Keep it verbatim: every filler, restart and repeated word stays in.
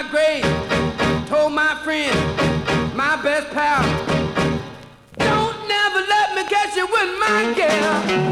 grave, told my friend, my best pal, don't never let me catch you with my girl.